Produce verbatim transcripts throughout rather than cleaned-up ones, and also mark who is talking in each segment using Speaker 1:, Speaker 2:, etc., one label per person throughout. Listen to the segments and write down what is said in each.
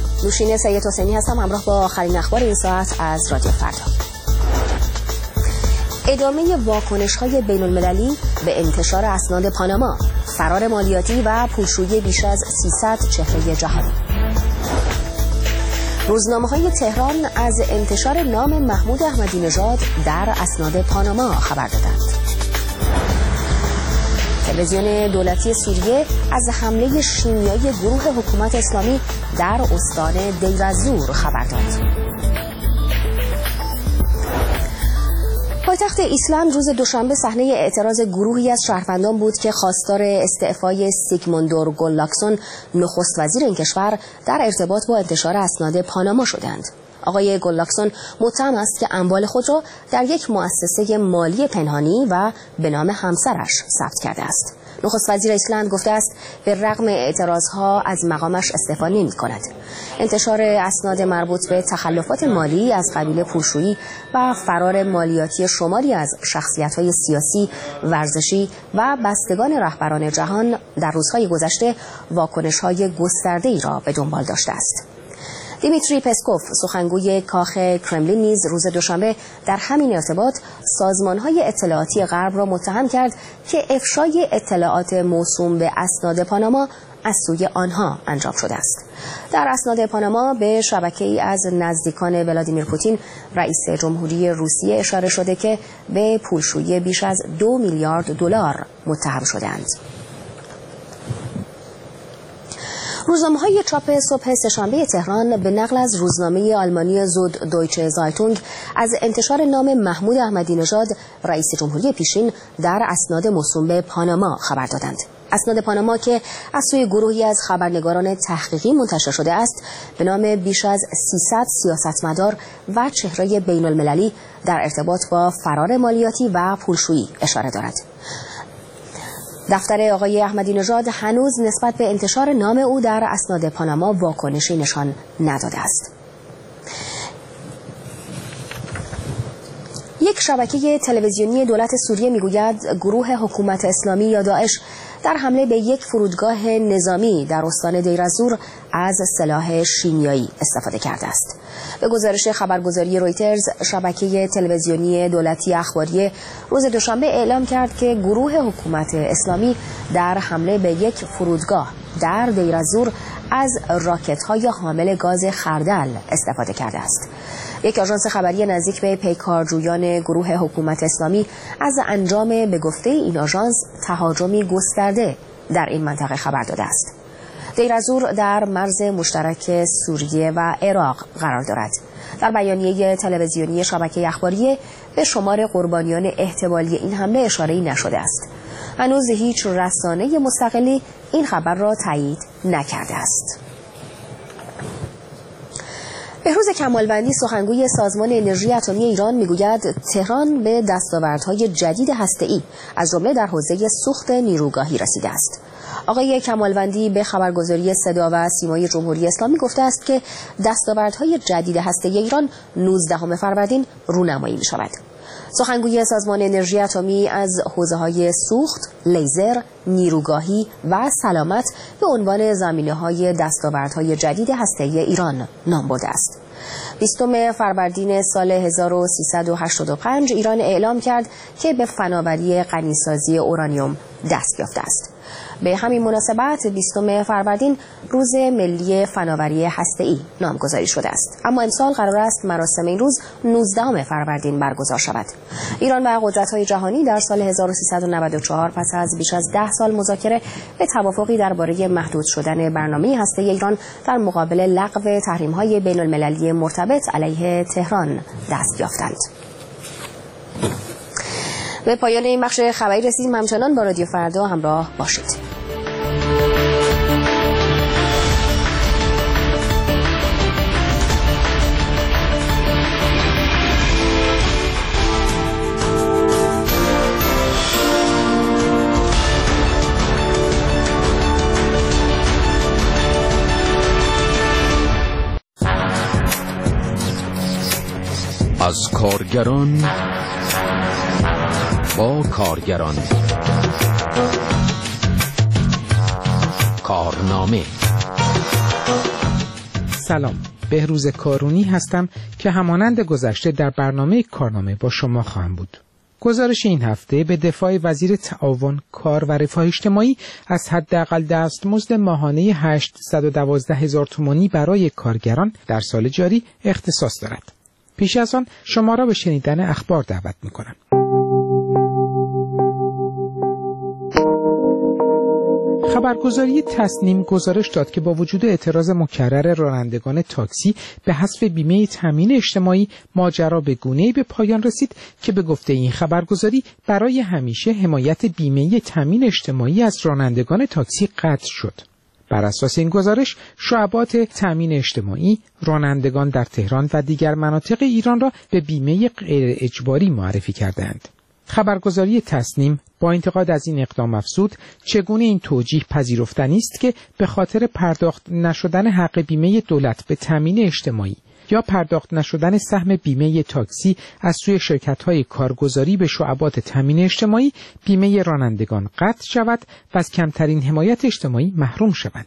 Speaker 1: نوشین سید حسینی هستم، همراه با آخرین اخبار این ساعت از رادیو فردا. ادامه واکنش‌های بین‌المللی به انتشار اسناد پاناما، فرار مالیاتی و پولشویی بیش از سیصد چهره جهانی. روزنامه‌های تهران از انتشار نام محمود احمدی نژاد در اسناد پاناما خبر دادند. تلویزیون دولتی سوریه از حمله شیمیایی گروه حکومت اسلامی در استان دیر از-زور خبر داد. پایتخت ایسلند روز دوشنبه صحنه اعتراض گروهی از شهروندان بود که خواستار استعفای سیگموندور گولاکسون نخست وزیر این کشور در ارتباط با انتشار اسناد پاناما شدند. آقای گولاکسون متهم است که اموال خود را در یک مؤسسه مالی پنهانی و به نام همسرش ثبت کرده است. نخست وزیر ایسلند گفته است به رغم اعتراضها از مقامش استعفا نمی کند. انتشار اسناد مربوط به تخلفات مالی از قبیل پولشویی و فرار مالیاتی شماری از شخصیت‌های سیاسی، ورزشی و بستگان رهبران جهان در روزهای گذشته واکنش‌های گسترده‌ای را به دنبال داشته است. دیمیتری پسکوف، سخنگوی کاخ کرملین، نیز روز دوشنبه در همین ارتباط سازمان‌های اطلاعاتی غرب را متهم کرد که افشای اطلاعات موسوم به اسناد پاناما از سوی آنها انجام شده است. در اسناد پاناما به شبکه‌ای از نزدیکان ولادیمیر پوتین، رئیس جمهوری روسیه، اشاره شده که به پولشویی بیش از دو میلیارد دلار متهم شدند. روزنامه‌های چاپ صبح سه‌شنبه تهران به نقل از روزنامه آلمانی زود دویچه زایتونگ از انتشار نام محمود احمدی نژاد رئیس جمهوری پیشین در اسناد موسوم به پاناما خبر دادند. اسناد پاناما که از سوی گروهی از خبرنگاران تحقیقی منتشر شده است، به نام بیش از سیصد سیاستمدار و چهره بین‌المللی در ارتباط با فرار مالیاتی و پولشویی اشاره دارد. دفتر آقای احمدی نژاد هنوز نسبت به انتشار نام او در اسناد پاناما واکنشی نشان نداده است. یک شبکه تلویزیونی دولت سوریه میگوید گروه حکومت اسلامی یا داعش در حمله به یک فرودگاه نظامی در استان دیر از-زور از سلاح شیمیایی استفاده کرده است. به گزارش خبرگزاری رویترز، شبکه تلویزیونی دولتی اخباریه روز دوشنبه اعلام کرد که گروه حکومت اسلامی در حمله به یک فرودگاه در دیر از-زور از راکت‌های حامل گاز خردل استفاده کرده است. یک آژانس خبری نزدیک به پیکارجویان گروه حکومت اسلامی از انجام به گفته این آژانس تهاجمی گسترده در این منطقه خبر داده است. دیر از-زور در مرز مشترک سوریه و عراق قرار دارد. در بیانیه تلویزیونی شبکه اخباریه به شمار قربانیان احتمالی این حمله اشاره‌ای نشده است. هنوز هیچ رسانه مستقلی این خبر را تایید نکرده است. بهروز کمالوندی، سخنگوی سازمان انرژی اتمی ایران، میگوید تهران به دستاوردهای جدید هسته‌ای از جمله در حوزه سوخت نیروگاهی رسیده است. آقای کمالوندی به خبرگزاری صدا و سیمای جمهوری اسلامی گفته است که دستاوردهای جدید هسته‌ای ایران نوزدهم فروردین رونمایی می‌شود. سخنگوی سازمان انرژی اتمی از حوزه‌های سوخت، لیزر، نیروگاهی و سلامت به عنوان زمینه‌های دستاوردهای جدید هسته‌ای ایران نام برده است. بیستم فروردین سال هزار و سیصد و هشتاد و پنج ایران اعلام کرد که به فناوری غنیسازی اورانیوم دست یافته است. به همین مناسبت بیستم فروردین روز ملی فناوری هسته‌ای نامگذاری شده است. اما امسال قرار است مراسم این روز نوزدهم فروردین برگزار شود. ایران و قدرت‌های جهانی در سال هزار و سیصد و نود و چهار پس از بیش از ده سال مذاکره به توافقی درباره محدود شدن برنامه هسته‌ای ایران در مقابل لغو تحریم‌های بین‌المللی مرتبط علیه تهران دست یافتند. به پایان این بخش خبری رسیدیم. همچنان با رادیو فردا همراه باشید.
Speaker 2: از کارگران با کارگران، کارنامه
Speaker 3: سلام، بهروز کارونی هستم که همانند گذشته در برنامه کارنامه با شما خواهم بود. گزارش این هفته به دفاع وزیر تعاون، کار و رفاه اجتماعی از حداقل دستمزد ماهانه هشتصد و دوازده هزار تومانی برای کارگران در سال جاری اختصاص دارد. پیش از آن شما را به شنیدن اخبار دعوت می‌کنم. خبرگزاری تصنیم گزارش داد که با وجود اعتراض مکرر رانندگان تاکسی به حذف بیمه تامین اجتماعی، ماجرا به گونه‌ای به پایان رسید که به گفته این خبرگزاری برای همیشه حمایت بیمه تامین اجتماعی از رانندگان تاکسی قطع شد. بر اساس این گزارش، شعبات تامین اجتماعی رانندگان در تهران و دیگر مناطق ایران را به بیمه غیر اجباری معرفی کردند. خبرگزاری تصنیم با انتقاد از این اقدام افزود چگونه این توجیه پذیرفتنی است که به خاطر پرداخت نشدن حق بیمه دولت به تامین اجتماعی یا پرداخت نشدن سهم بیمه تاکسی از سوی شرکت‌های کارگزاری به شعبات تامین اجتماعی، بیمه رانندگان قطع شود و از کمترین حمایت اجتماعی محروم شوند.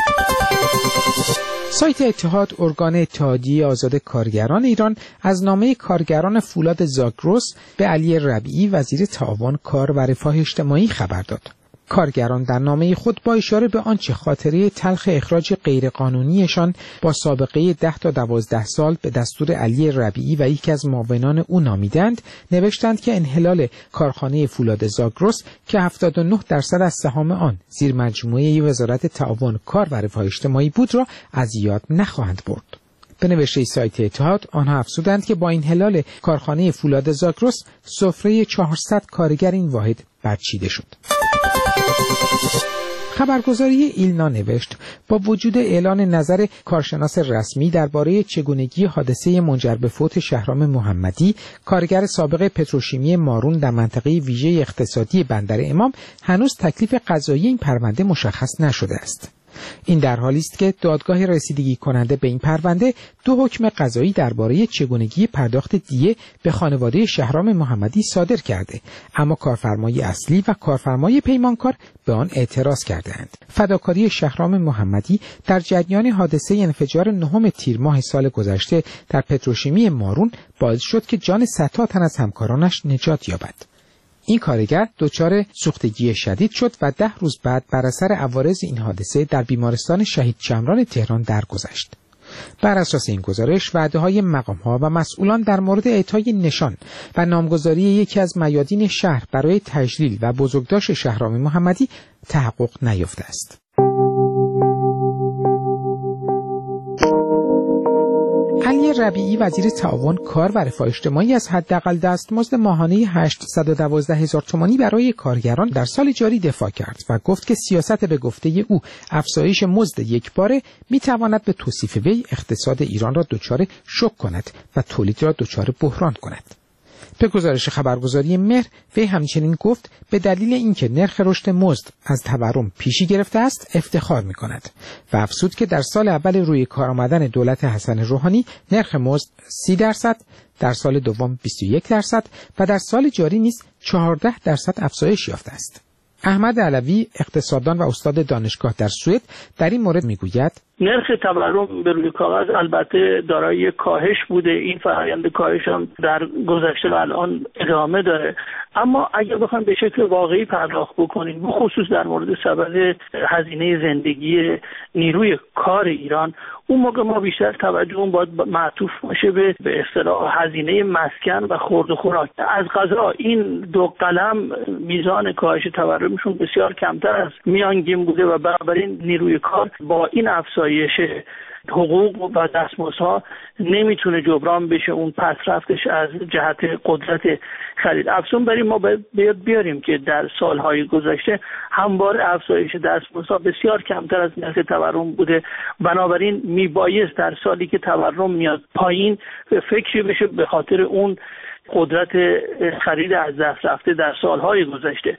Speaker 3: سایت اتحاد، ارگان اتحادیه آزاد کارگران ایران، از نامه کارگران فولاد زاگرس به علی ربیعی وزیر تعاون، کار و رفاه اجتماعی خبر داد. کارگران در نامه خود با اشاره به آنچه خاطره تلخ اخراج غیرقانونیشان با سابقه ده تا دوازده سال به دستور علی ربیعی و یکی از معاونان او نامیدند، نوشتند که انحلال کارخانه فولاد زاگرس که هفتاد و نه درصد از سهام آن زیر مجموعه وزارت تعاون، کار و رفاه اجتماعی بود را از یاد نخواهند برد. به نوشته سایت اتحاد، آنها افزودند که با انحلال کارخانه فولاد زاگرس سفره چهارصد کارگر این واحد برچیده شد. خبرگزاری ایلنا نوشت با وجود اعلان نظر کارشناس رسمی درباره چگونگی حادثه منجر به فوت شهرام محمدی، کارگر سابق پتروشیمی مارون در منطقه ویژه اقتصادی بندر امام، هنوز تکلیف قضایی این پرونده مشخص نشده است. این در حالی است که دادگاه رسیدگی کننده به این پرونده دو حکم قضایی درباره چگونگی پرداخت دیه به خانواده شهرام محمدی صادر کرده، اما کارفرمای اصلی و کارفرمای پیمانکار به آن اعتراض کردند. فداکاری شهرام محمدی در جریان حادثه انفجار نهم تیر ماه سال گذشته در پتروشیمی مارون باعث شد که جان صدها تن از همکارانش نجات یابد. این کارگر دچار سوختگی شدید شد و ده روز بعد بر اثر عوارض این حادثه در بیمارستان شهید شمران تهران درگذشت. بر اساس این گزارش، وعده‌های مقام‌ها و مسئولان در مورد اعطای نشان و نامگذاری یکی از میادین شهر برای تجلیل و بزرگداشت شهرام محمدی تحقق نیافته است. علی ربیعی وزیر تعاون، کار و رفاه اجتماعی از حداقل دستمزد ماهانه هشتصد و دوازده هزار تومانی برای کارگران در سال جاری دفاع کرد و گفت که سیاست به گفته او افزایش مزد یکباره میتواند به توصیف وی اقتصاد ایران را دچار شوک کند و تولید را دچار بحران کند. به گزارش خبرگزاری مهر، وی همچنین گفت به دلیل اینکه نرخ رشد مزد از تورم پیشی گرفته است افتخار می‌کند و افزود که در سال اول روی کار آمدن دولت حسن روحانی نرخ مزد سی درصد، در سال دوم بیست و یک درصد و در سال جاری نیز چهارده درصد افزایش یافته است. احمد علوی، اقتصاددان و استاد دانشگاه در سوئد، در این مورد میگوید
Speaker 4: نرخ تورم به روی کاغذ البته دارای کاهش بوده، این فرآیند کاهش هم در گذشته و الان ادامه داره، اما اگر بخوایم به شکل واقعی پرداخت بکنیم، به خصوص در مورد سبد هزینه زندگی نیروی کار ایران، اون موقع ما بیشتر توجهمون باید معطوف باشه به به اصطلاح هزینه مسکن و خورد و خوراک. از قضا این دو قلم میزان کاهش تورمشون بسیار کمتر از میانگین بوده و بنابراین نیروی کار با این افزایش حقوق و دستمزدها نمیتونه جبران بشه اون پس رفتش از جهت قدرت خرید. افزون بر این ما باید بیاریم که در سالهای گذشته همواره افزایش دستمزدها بسیار کمتر از نرخ تورم بوده، بنابراین میبایست در سالی که تورم میاد پایین فکری بشه به خاطر اون قدرت خرید از دست رفته در سالهای گذشته.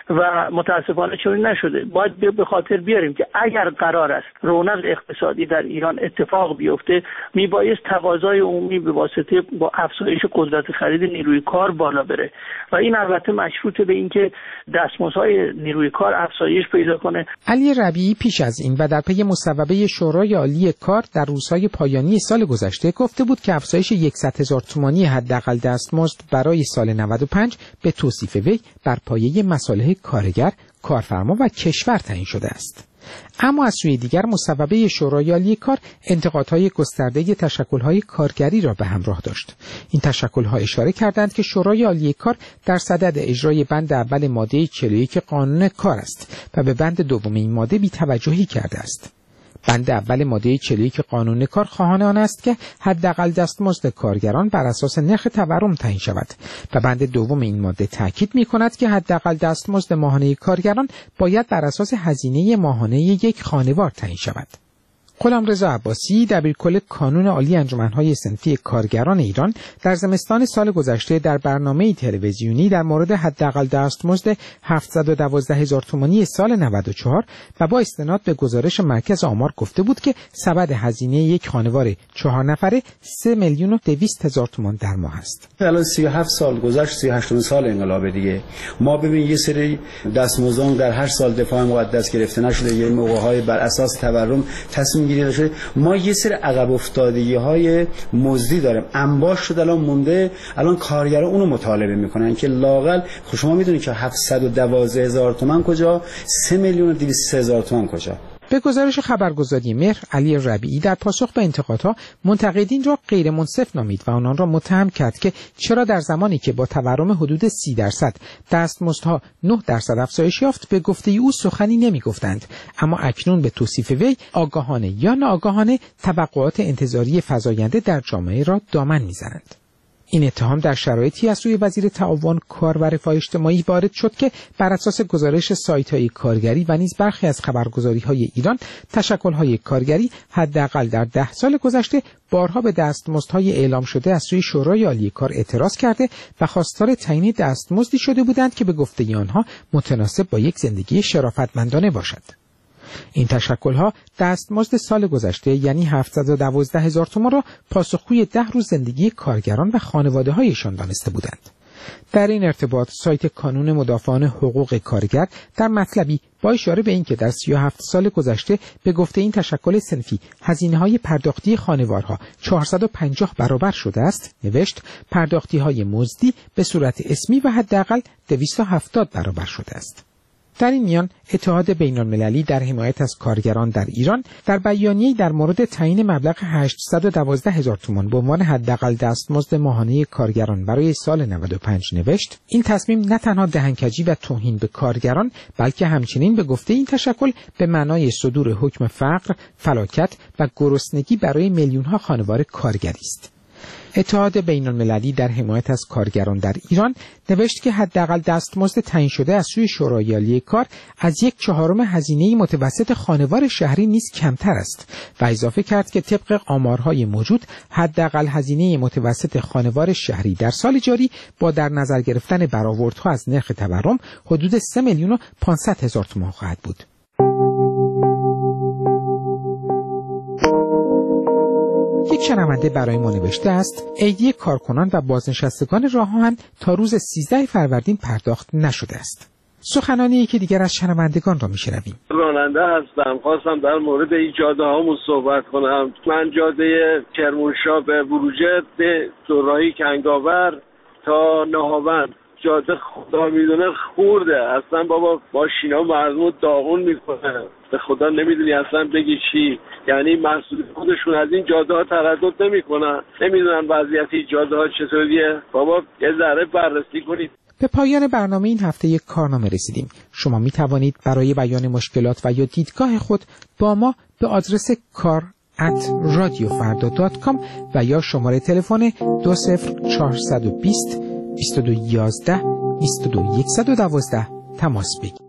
Speaker 4: و متاسفانه چنین نشده. باید به خاطر بیاریم که اگر قرار است رونق اقتصادی در ایران اتفاق بیفته، میبایست تقاضای عمومی به واسطه با افزایش قدرت خرید نیروی کار بالا بره و این البته مشروط به اینکه دستمزدهای نیروی کار افزایش پیدا کنه.
Speaker 3: علی ربیعی پیش از این و در پی مصوبه شورای عالی کار در روزهای پایانی سال گذشته گفته بود که افزایش صد هزار تومانی حداقل دستمزد برای سال نود و پنج به توصیف وی بر پایه مصالح کارگر، کارفرما و کشور تعیین شده است. اما از سوی دیگر مصوبه شورای عالی کار انتقادهای گسترده تشکل‌های کارگری را به همراه داشت. این تشکل‌ها اشاره کردند که شورای عالی کار در صدد اجرای بند اول ماده چهل و یک قانون کار است و به بند دوم این ماده بی‌توجهی کرده است. بند اول ماده چهل و یک قانون کار خواهان آن است که حداقل دستمزد کارگران بر اساس نرخ تورم تعیین شود و بند دوم این ماده تاکید می‌کند که حداقل دستمزد ماهانه کارگران باید بر اساس هزینه ماهانه یک خانوار تعیین شود. غلامرضا عباسی دبیرکل کانون عالی انجمن‌های صنفی کارگران ایران در زمستان سال گذشته در برنامه تلویزیونی در مورد حداقل دستمزد هفتصد و دوازده هزار تومانی سال نود و چهار و با استناد به گزارش مرکز آمار گفته بود که سبد هزینه یک خانوار چهار نفره سه میلیون و دویست هزار تومان در ماه است.
Speaker 5: الان سی و هفت سال گذشت، سی و هشت سال انقلاب دیگه. ما ببین یه سری دستمزدان در هر سال دفاع مقدس گرفته نشده، یه موقع‌های بر اساس تورم تصمیم گیری ما یه سری عقب افتادگی های مزدی داریم. انباش شد الان مونده، الان کارگران اونو مطالبه میکنن که لااقل خب شما میدونید که هفتصد و دوازده هزار تومان کجا، سه میلیون و دویست هزار تومان کجا.
Speaker 3: به گزارش خبرگزاری مهر، علی ربیعی در پاسخ به انتقادها منتقدین را غیر منصف نامید و آنان را متهم کرد که چرا در زمانی که با تورم حدود سی درصد دستمزدها نه درصد افزایش یافت به گفته او سخنی نمیگفتند، اما اکنون به توصیف وی آگاهانه یا ناآگاهانه توقعات انتظاری فزاینده در جامعه را دامن میزنند. این اتهام در شرایطی از سوی وزیر تعاون، کار و رفاه اجتماعی وارد شد که بر اساس گزارش سایت‌های کارگری و نیز برخی از خبرگزاری‌های ایران، تشکل‌های کارگری حداقل در ده سال گذشته بارها به دستمزدهای اعلام شده از سوی شورای عالی کار اعتراض کرده و خواستار تعیین دستمزدی شده بودند که به گفته آنها متناسب با یک زندگی شرافتمندانه باشد. این تشکل‌ها دستمزد سال گذشته یعنی هفتصد و دوازده هزار تومان را پاسخگوی ده روز زندگی کارگران و خانواده‌هایشان دانسته بودند. در این ارتباط سایت کانون مدافعان حقوق کارگر در مطلبی با اشاره به اینکه در سی و هفت سال گذشته به گفته این تشکل صنفی هزینه‌های پرداختی خانوارها چهارصد و پنجاه برابر شده است، نوشت پرداختی‌های مزدی به صورت اسمی و حداقل دویست و هفتاد برابر شده است. در این میان اتحاد بین‌المللی در حمایت از کارگران در ایران در بیانیه‌ای در مورد تعیین مبلغ هشتصد و دوازده هزار تومان به عنوان حداقل دستمزد ماهانه کارگران برای سال نود و پنج نوشت این تصمیم نه تنها دهنکجی و توهین به کارگران بلکه همچنین به گفته این تشکل به معنای صدور حکم فقر، فلاکت و گرسنگی برای میلیون‌ها خانوار کارگری است. اتحاد بین‌المللی در حمایت از کارگران در ایران نوشت که حداقل دستمزد تعیین شده از سوی شورای عالی کار از یک چهارم هزینه متوسط خانوار شهری نیز کمتر است و اضافه کرد که طبق آمارهای موجود حداقل هزینه متوسط خانوار شهری در سال جاری با در نظر گرفتن برآوردها از نرخ تورم حدود سه میلیون و پانصد هزار تومان خواهد بود. یک شنونده برای ما نوشته است ایدی کارکنان و بازنشستگان راه‌آهن تا روز سیزده فروردین پرداخت نشده است. سخنانی که دیگر از شنوندگان را می‌شنویم.
Speaker 6: راننده هستم، خواستم در مورد این جاده هامون صحبت کنم. من جاده کرمانشاه به بروجرد به دوراهی کنگاور تا نهاوند جاده خدا میدونه خورده اصلا بابا، ماشینا مردم داغون میکنه به خدا نمیدونی اصلا بگی چی. یعنی مسئول خودشون از این جاده ها تردد نمیکنن، نمیدونن وضعیت این جاده ها چطوریه. بابا یه ذره بررسی کنید. به پایان برنامه این هفته یک کارنامه رسیدیم. شما می توانید برای بیان مشکلات و یا دیدگاه خود با ما به آدرس کار ات رادیو فردا دات کام و یا شماره تلفن دو صفر چهارصد و بیست بیست و دو یازده بیست و دو صد و دوازده تماس بگیرید.